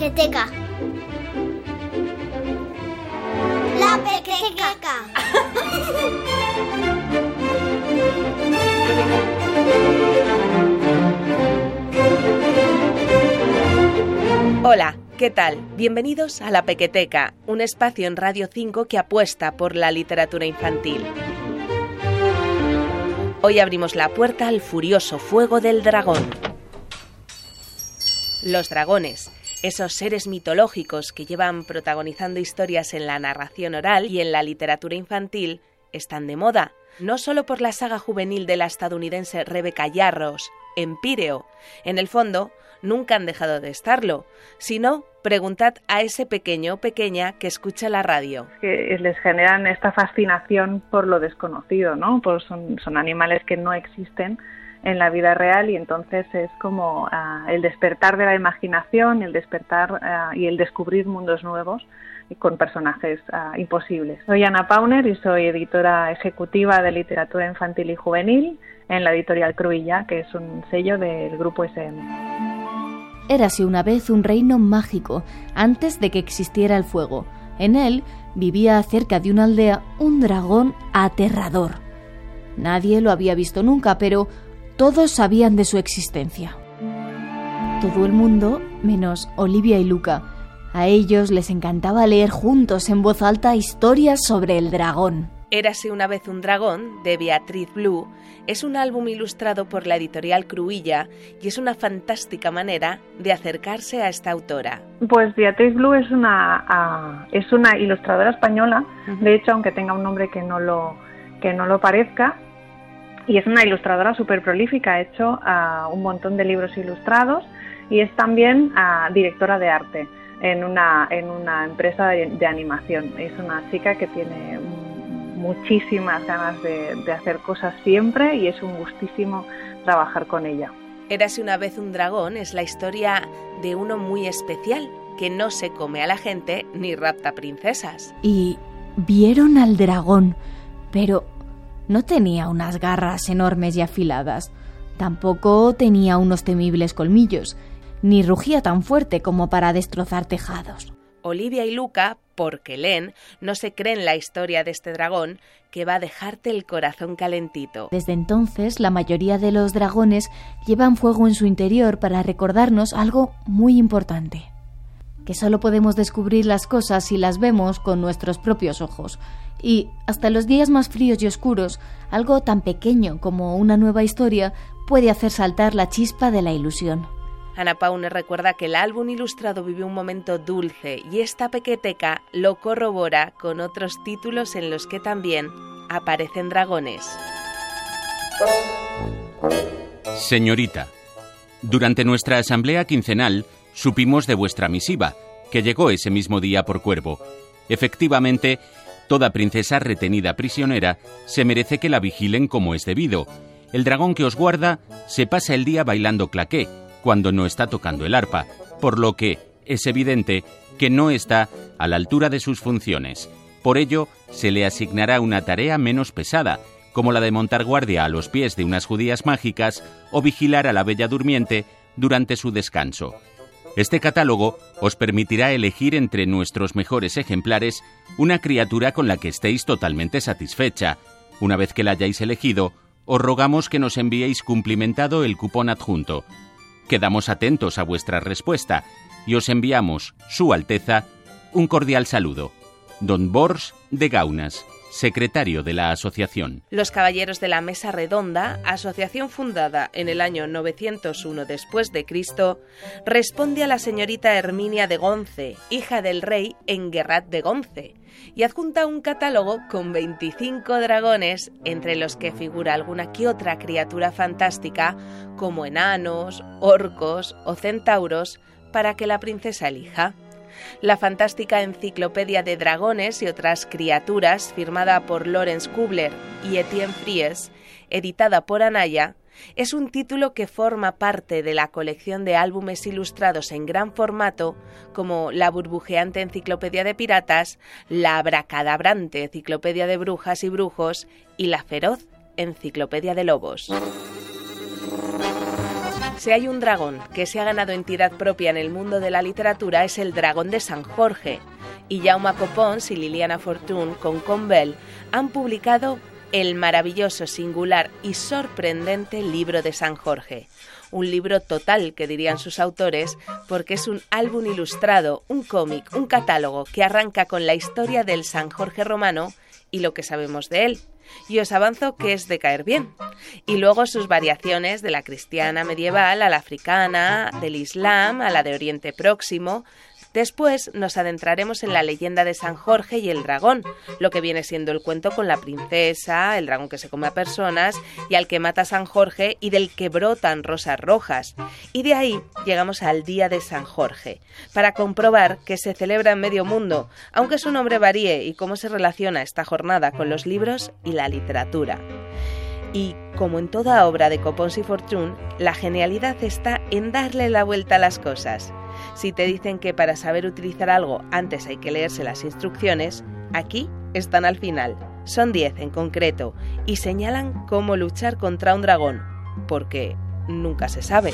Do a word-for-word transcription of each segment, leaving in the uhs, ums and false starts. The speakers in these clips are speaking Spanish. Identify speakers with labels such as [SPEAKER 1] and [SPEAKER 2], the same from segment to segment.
[SPEAKER 1] pequeteca. La pequeteca.
[SPEAKER 2] Hola, ¿qué tal? Bienvenidos a La Pequeteca, un espacio en Radio cinco que apuesta por la literatura infantil. Hoy abrimos la puerta al furioso fuego del dragón. Los dragones, esos seres mitológicos que llevan protagonizando historias en la narración oral y en la literatura infantil, están de moda, no solo por la saga juvenil de la estadounidense Rebecca Yarros, Empíreo. En el fondo, nunca han dejado de estarlo, sino preguntad a ese pequeño o pequeña que escucha la radio.
[SPEAKER 3] Que les generan esta fascinación por lo desconocido, ¿no? Pues son, son animales que no existen en la vida real y entonces es como uh, el despertar de la imaginación, el despertar uh, y el descubrir mundos nuevos con personajes uh, imposibles. Soy Ana Pauner y soy editora ejecutiva de literatura infantil y juvenil en la editorial Cruïlla, que es un sello del grupo ese eme.
[SPEAKER 4] Érase una vez un reino mágico, antes de que existiera el fuego. En él vivía cerca de una aldea un dragón aterrador. Nadie lo había visto nunca, pero todos sabían de su existencia. Todo el mundo, menos Olivia y Luca. A ellos les encantaba leer juntos en voz alta historias sobre el dragón.
[SPEAKER 2] Érase una vez un dragón, de Beatriz Blue, es un álbum ilustrado por la editorial Cruïlla y es una fantástica manera de acercarse a esta autora.
[SPEAKER 3] Pues Beatriz Blue es una, uh, es una ilustradora española, uh-huh. De hecho, aunque tenga un nombre que no lo, que no lo parezca, y es una ilustradora súper prolífica, ha hecho uh, un montón de libros ilustrados y es también uh, directora de arte en una, en una empresa de, de animación. Es una chica que tiene muchísimas ganas de, de hacer cosas siempre y es un gustísimo trabajar con ella.
[SPEAKER 2] Érase una vez un dragón es la historia de uno muy especial que no se come a la gente ni rapta princesas.
[SPEAKER 4] Y vieron al dragón, pero no tenía unas garras enormes y afiladas, tampoco tenía unos temibles colmillos, ni rugía tan fuerte como para destrozar tejados.
[SPEAKER 2] Olivia y Luca, porque leen, no se creen la historia de este dragón que va a dejarte el corazón calentito.
[SPEAKER 4] Desde entonces, la mayoría de los dragones llevan fuego en su interior para recordarnos algo muy importante. Que solo podemos descubrir las cosas si las vemos con nuestros propios ojos. Y, hasta los días más fríos y oscuros, algo tan pequeño como una nueva historia puede hacer saltar la chispa de la ilusión.
[SPEAKER 2] Ana Pauner recuerda que el álbum ilustrado vivió un momento dulce y esta pequeteca lo corrobora con otros títulos en los que también aparecen dragones.
[SPEAKER 5] Señorita, durante nuestra asamblea quincenal supimos de vuestra misiva, que llegó ese mismo día por Cuervo. Efectivamente, toda princesa retenida prisionera se merece que la vigilen como es debido. El dragón que os guarda se pasa el día bailando claqué, cuando no está tocando el arpa, por lo que es evidente que no está a la altura de sus funciones. Por ello, se le asignará una tarea menos pesada, como la de montar guardia a los pies de unas judías mágicas o vigilar a la bella durmiente durante su descanso. Este catálogo os permitirá elegir entre nuestros mejores ejemplares una criatura con la que estéis totalmente satisfecha. Una vez que la hayáis elegido, os rogamos que nos enviéis cumplimentado el cupón adjunto. Quedamos atentos a vuestra respuesta y os enviamos, Su Alteza, un cordial saludo. Don Bors de Gaunas, secretario de la asociación.
[SPEAKER 2] Los Caballeros de la Mesa Redonda, asociación fundada en el año novecientos uno después de Cristo, responde a la señorita Herminia de Gonce, hija del rey Enguerrat de Gonce, y adjunta un catálogo con veinticinco dragones, entre los que figura alguna que otra criatura fantástica, como enanos, orcos o centauros, para que la princesa elija. La fantástica enciclopedia de dragones y otras criaturas, firmada por Lawrence Kubler y Etienne Fries, editada por Anaya, es un título que forma parte de la colección de álbumes ilustrados en gran formato, como la burbujeante enciclopedia de piratas, la abracadabrante enciclopedia de brujas y brujos y la feroz enciclopedia de lobos. Si hay un dragón que se ha ganado entidad propia en el mundo de la literatura, es el dragón de San Jorge. Y Jaume Copons y Liliana Fortuny con Convel han publicado el maravilloso, singular y sorprendente libro de San Jorge. Un libro total, que dirían sus autores, porque es un álbum ilustrado, un cómic, un catálogo que arranca con la historia del San Jorge romano y lo que sabemos de él. Y os avanzo que es de caer bien. Y luego sus variaciones de la cristiana medieval a la africana, del Islam a la de Oriente Próximo. Después nos adentraremos en la leyenda de San Jorge y el dragón, lo que viene siendo el cuento con la princesa, el dragón que se come a personas y al que mata San Jorge y del que brotan rosas rojas. Y de ahí llegamos al Día de San Jorge, para comprobar que se celebra en medio mundo, aunque su nombre varíe y cómo se relaciona esta jornada con los libros y la literatura. Y, como en toda obra de Copons y Fortuny, la genialidad está en darle la vuelta a las cosas. Si te dicen que para saber utilizar algo antes hay que leerse las instrucciones, aquí están al final. Son diez en concreto y señalan cómo luchar contra un dragón, porque nunca se sabe.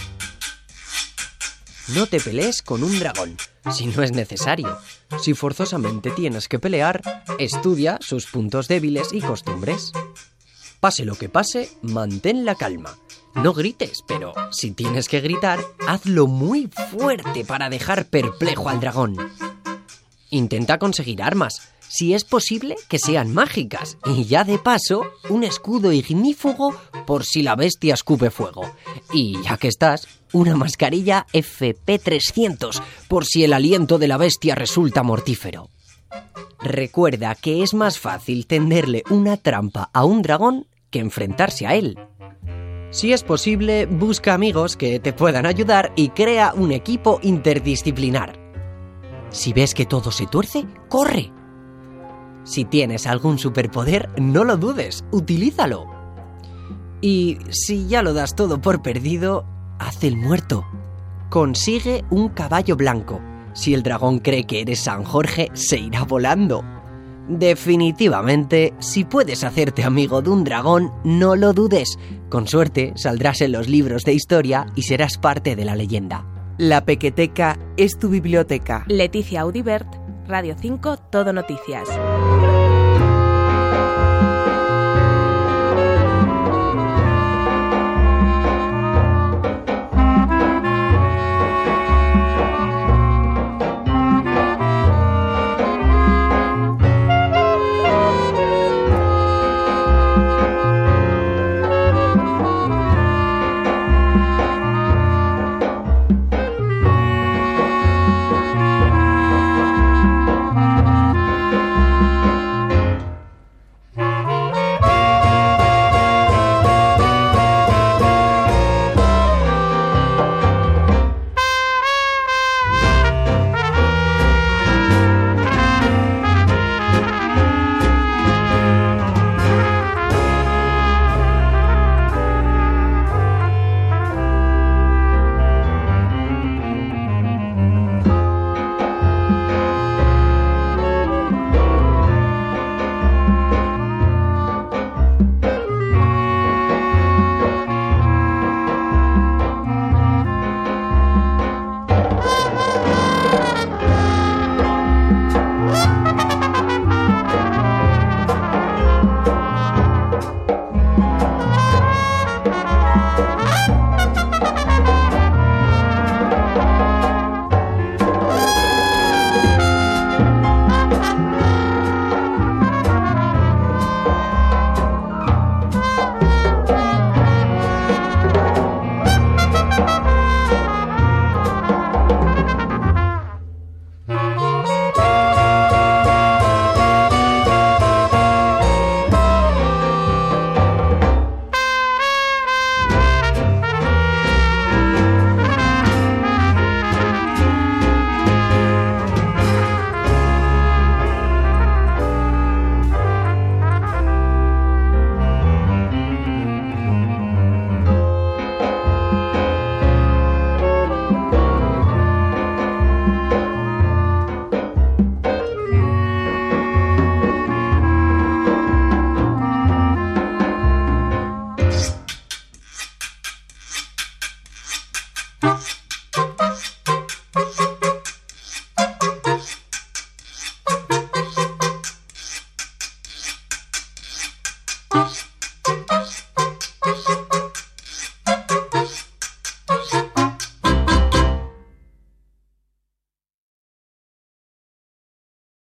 [SPEAKER 6] No te pelees con un dragón, si no es necesario. Si forzosamente tienes que pelear, estudia sus puntos débiles y costumbres. Pase lo que pase, mantén la calma. No grites, pero si tienes que gritar, hazlo muy fuerte para dejar perplejo al dragón. Intenta conseguir armas, si es posible que sean mágicas, y ya de paso, un escudo ignífugo por si la bestia escupe fuego. Y ya que estás, una mascarilla F P trescientos por si el aliento de la bestia resulta mortífero. Recuerda que es más fácil tenderle una trampa a un dragón que enfrentarse a él. Si es posible, busca amigos que te puedan ayudar y crea un equipo interdisciplinar. Si ves que todo se tuerce, ¡corre! Si tienes algún superpoder, no lo dudes, utilízalo. Y si ya lo das todo por perdido, haz el muerto. Consigue un caballo blanco. Si el dragón cree que eres San Jorge, se irá volando. Definitivamente, si puedes hacerte amigo de un dragón, no lo dudes. Con suerte, saldrás en los libros de historia y serás parte de la leyenda.
[SPEAKER 7] La Pequeteca es tu biblioteca.
[SPEAKER 2] Leticia Audibert, Radio cinco, Todo Noticias.